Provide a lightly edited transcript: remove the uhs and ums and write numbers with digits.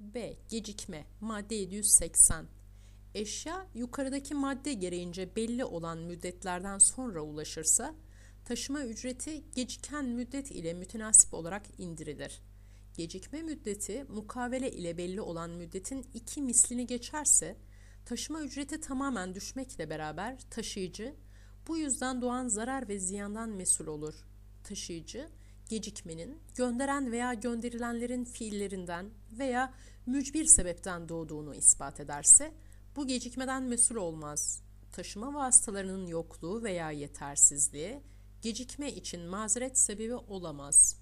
B. Gecikme madde 780. Eşya yukarıdaki madde gereğince belli olan müddetlerden sonra ulaşırsa taşıma ücreti geciken müddet ile mütenasip olarak indirilir. Gecikme müddeti mukavele ile belli olan müddetin 2 mislini geçerse taşıma ücreti tamamen düşmekle beraber taşıyıcı bu yüzden doğan zarar ve ziyandan mesul olur. Taşıyıcı gecikmenin gönderen veya gönderilenlerin fiillerinden veya mücbir sebepten doğduğunu ispat ederse bu gecikmeden mesul olmaz. Taşıma vasıtalarının yokluğu veya yetersizliği gecikme için mazeret sebebi olamaz.